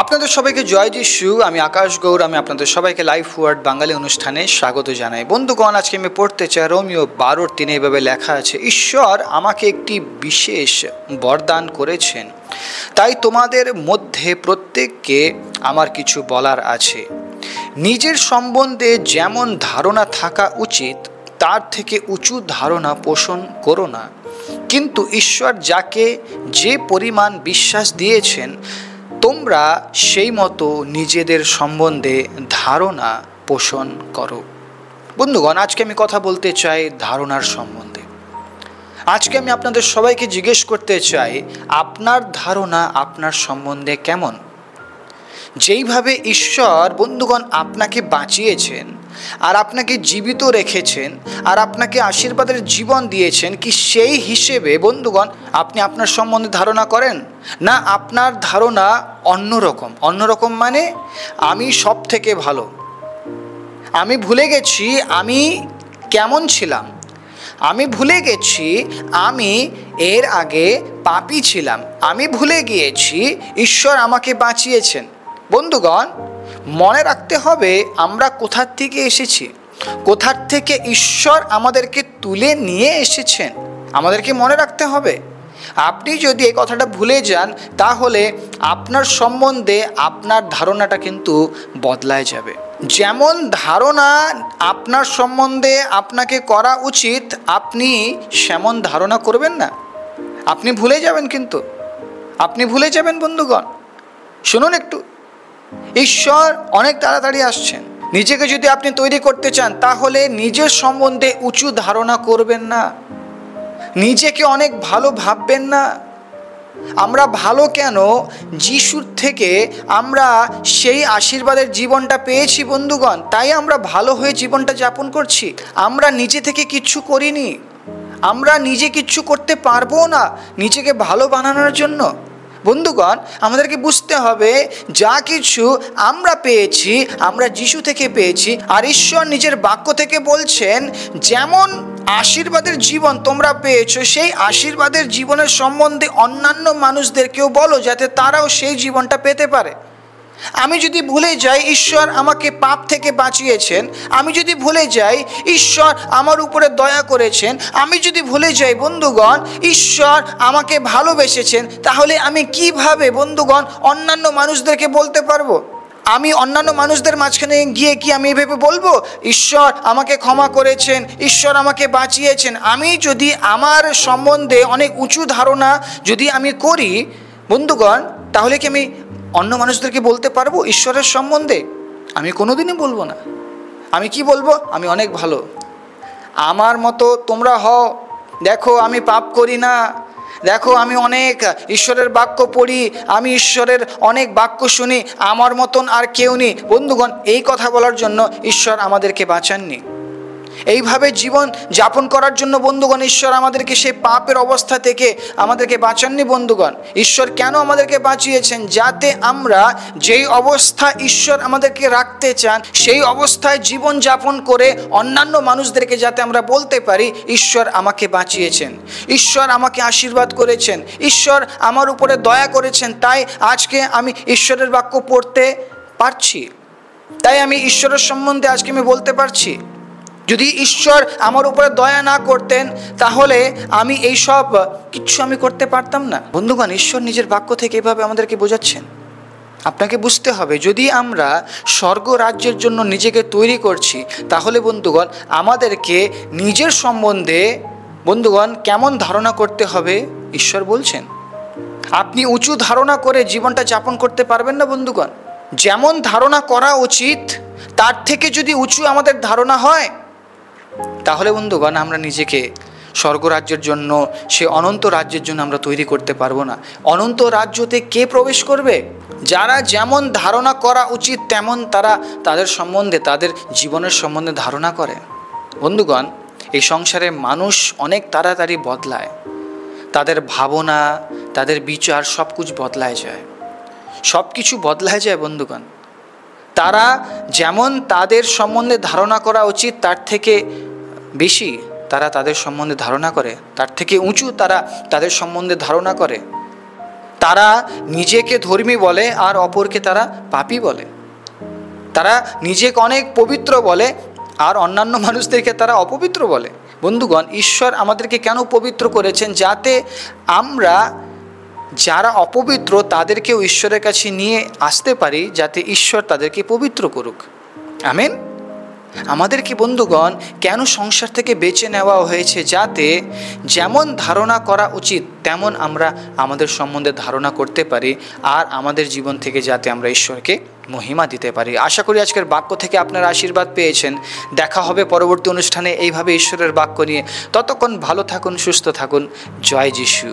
আপনাদের সবাইকে জয় যিশু। আমি আকাশ গৌর। আমি আপনাদের সবাইকে লাইফ ওয়ার্ড বাঙালি অনুষ্ঠানে স্বাগত জানাই। বন্ধুগণ, আজকে আমি পড়তে চাই রোমিও 12:3। এভাবে লেখা আছে, ঈশ্বর আমাকে একটি বিশেষ বরদান করেছেন, তাই তোমাদের মধ্যে প্রত্যেককে আমার কিছু বলার আছে। নিজের সম্বন্ধে যেমন ধারণা থাকা উচিত তার থেকে উঁচু ধারণা পোষণ করো না, কিন্তু ঈশ্বর যাকে যে পরিমাণ বিশ্বাস দিয়েছেন তোমরা সেই মতো নিজেদের সম্বন্ধে ধারণা পোষণ করো। বন্ধুগণ, আজকে আমি কথা বলতে চাই ধারণার সম্বন্ধে। আজকে আমি আপনাদের সবাইকে জিজ্ঞেস করতে চাই, আপনার ধারণা আপনার সম্বন্ধে কেমন? যেইভাবে ঈশ্বর বন্ধুগণ আপনাকে বাঁচিয়েছেন আর আপনাকে জীবিত রেখেছেন আর আপনাকে আশীর্বাদের জীবন দিয়েছেন, কি সেই হিসেবে বন্ধুগণ আপনি আপনার সম্বন্ধে ধারণা করেন? না, আপনার ধারণা অন্যরকম। অন্যরকম মানে আমি সব থেকে ভালো, আমি ভুলে গেছি আমি কেমন ছিলাম, আমি ভুলে গেছি আমি এর আগে পাপী ছিলাম, আমি ভুলে গিয়েছি ঈশ্বর আমাকে বাঁচিয়েছেন। বন্ধুগণ, মনে রাখতে হবে আমরা কোথার থেকে এসেছি, কোথার থেকে ঈশ্বর আমাদেরকে তুলে নিয়ে এসেছেন, আমাদেরকে মনে রাখতে হবে। আপনি যদি এই কথাটা ভুলে যান তাহলে আপনার সম্বন্ধে আপনার ধারণাটা কিন্তু বদলায় যাবে। যেমন ধারণা আপনার সম্বন্ধে আপনাকে করা উচিত আপনি সেমন ধারণা করবেন না, আপনি ভুলে যাবেন, কিন্তু আপনি ভুলে যাবেন। বন্ধুগণ শুনুন একটু, ঈশ্বর অনেক তাড়াতাড়ি আসছেন। নিজেকে যদি আপনি তৈরি করতে চান তাহলে নিজের সম্বন্ধে উঁচু ধারণা করবেন না, নিজেকে অনেক ভালো ভাববেন না। আমরা ভালো কেন? যিশুর থেকে আমরা সেই আশীর্বাদের জীবনটা পেয়েছি বন্ধুগণ, তাই আমরা ভালো হয়ে জীবনটা যাপন করছি। আমরা নিজে থেকে কিচ্ছু করিনি, আমরা নিজে কিচ্ছু করতে পারবো না নিজেকে ভালো বানানোর জন্য। বন্ধুগণ, আমাদেরকে বুঝতে হবে যা কিছু আমরা পেয়েছি আমরা যিশু থেকে পেয়েছি। আর ঈশ্বর নিজের বাক্য থেকে বলছেন, যেমন আশীর্বাদের জীবন তোমরা পেয়েছো সেই আশীর্বাদের জীবনের সম্বন্ধে অন্যান্য মানুষদেরকেও বলো, যাতে তারাও সেই জীবনটা পেতে পারে। আমি যদি ভুলে যাই ঈশ্বর আমাকে পাপ থেকে বাঁচিয়েছেন, আমি যদি ভুলে যাই ঈশ্বর আমার উপরে দয়া করেছেন, আমি যদি ভুলে যাই বন্ধুগণ ঈশ্বর আমাকে ভালোবেসেছেন, তাহলে আমি কিভাবে বন্ধুগণ অন্যান্য মানুষদেরকে বলতে পারবো? আমি অন্যান্য মানুষদের মাঝখানে গিয়ে কি আমি এভাবে বলবো ঈশ্বর আমাকে ক্ষমা করেছেন, ঈশ্বর আমাকে বাঁচিয়েছেন? আমি যদি আমার সম্বন্ধে অনেক উঁচু ধারণা যদি আমি করি বন্ধুগণ, তাহলে কি আমি অন্য মানুষদেরকে বলতে পারবো ঈশ্বরের সম্বন্ধে? আমি কোনোদিনই বলবো না। আমি কি বলবো? আমি অনেক ভালো, আমার মতো তোমরা হও, দেখো আমি পাপ করি না, দেখো আমি অনেক ঈশ্বরের বাক্য পড়ি, আমি ঈশ্বরের অনেক বাক্য শুনি, আমার মতন আর কেউ নেই। বন্ধুগণ, এই কথা বলার জন্য ঈশ্বর আমাদেরকে বাঁচাননি। এইভাবে জীবন যাপন করার জন্য বন্ধুগণ ঈশ্বর আমাদেরকে সেই পাপের অবস্থা থেকে আমাদেরকে বাঁচাননি। বন্ধুগণ, ঈশ্বর কেন আমাদেরকে বাঁচিয়েছেন? যাতে আমরা যেই অবস্থা ঈশ্বর আমাদেরকে রাখতে চান সেই অবস্থায় জীবন যাপন করে অন্যান্য মানুষদেরকে যাতে আমরা বলতে পারি ঈশ্বর আমাকে বাঁচিয়েছেন, ঈশ্বর আমাকে আশীর্বাদ করেছেন, ঈশ্বর আমার উপরে দয়া করেছেন, তাই আজকে আমি ঈশ্বরের বাক্য পড়তে পারছি, তাই আমি ঈশ্বরের সম্বন্ধে আজকে আমি বলতে পারছি। যদি ঈশ্বর আমার উপরে দয়া না করতেন তাহলে আমি এই সব কিচ্ছু আমি করতে পারতাম না। বন্ধুগণ, ঈশ্বর নিজের বাক্য থেকে এভাবে আমাদেরকে বোঝাচ্ছেন। আপনাকে বুঝতে হবে, যদি আমরা স্বর্গ রাজ্যের জন্য নিজেকে তৈরি করছি তাহলে বন্ধুগণ আমাদেরকে নিজের সম্বন্ধে বন্ধুগণ কেমন ধারণা করতে হবে ঈশ্বর বলছেন। আপনি উঁচু ধারণা করে জীবনটা যাপন করতে পারবেন না বন্ধুগণ। যেমন ধারণা করা উচিত তার থেকে যদি উঁচু আমাদের ধারণা হয় তাহলে বন্ধুগণ আমরা নিজেকে স্বর্গরাজ্যের জন্য, সে অনন্ত রাজ্যের জন্য আমরা তৈরি করতে পারবো না। অনন্ত রাজ্যতে কে প্রবেশ করবে? যারা যেমন ধারণা করা উচিত তেমন তারা তাদের সম্বন্ধে, তাদের জীবনের সম্বন্ধে ধারণা করে। বন্ধুগণ, এই সংসারে মানুষ অনেক তাড়াতাড়ি বদলায়, তাদের ভাবনা, তাদের বিচার সব কিছু বদলায় যায়, সব কিছু বদলায় যায় বন্ধুগণ। তারা যেমন তাদের সম্বন্ধে ধারণা করা উচিত তার থেকে বেশি তারা তাদের সম্বন্ধে ধারণা করে, তার থেকে উঁচু তারা তাদের সম্বন্ধে ধারণা করে। তারা নিজেকে ধর্মী বলে আর অপরকে তারা পাপী বলে। তারা নিজেকে অনেক পবিত্র বলে আর অন্যান্য মানুষদেরকে তারা অপবিত্র বলে। বন্ধুগণ, ঈশ্বর আমাদেরকে কেন পবিত্র করেছেন? যাতে আমরা যারা অপবিত্র তাদেরকেও ঈশ্বরের কাছে নিয়ে আসতে পারি, যাতে ঈশ্বর তাদেরকে পবিত্র করুক। আমেন। আমাদেরকে বন্ধুগণ কেন সংসার থেকে বেছে নেওয়া হয়েছে? যাতে যেমন ধারণা করা উচিত তেমন আমরা আমাদের সম্বন্ধে ধারণা করতে পারি, আর আমাদের জীবন থেকে যাতে আমরা ঈশ্বরকে মহিমা দিতে পারি। আশা করি আজকের বাক্য থেকে আপনারা আশীর্বাদ পেয়েছেন। দেখা হবে পরবর্তী অনুষ্ঠানে এইভাবে ঈশ্বরের বাক্য নিয়ে। ততক্ষণ ভালো থাকুন, সুস্থ থাকুন। জয় যিশু।